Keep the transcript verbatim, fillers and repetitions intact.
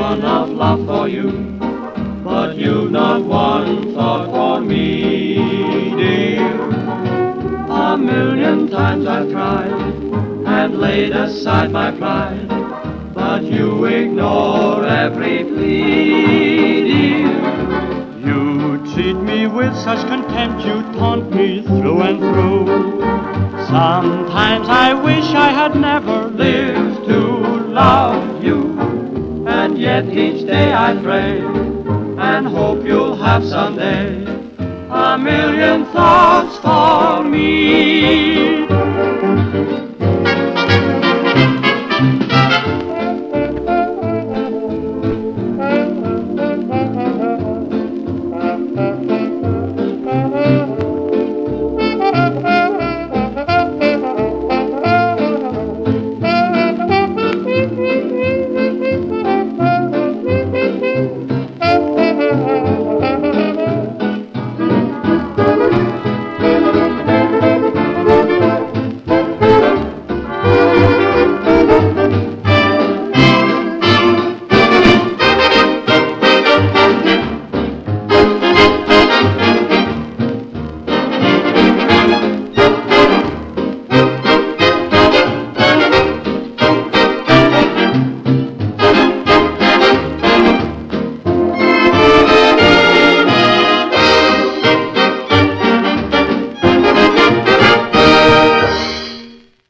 ton of love for you, but you've not one thought for me, dear. A million times I've tried and laid aside my pride, but you ignore every plea, dear. You treat me with such contempt, you taunt me through and through. Sometimes I wish I had never lived to love you, and yet each day I pray and hope you'll have someday a million thoughts for me.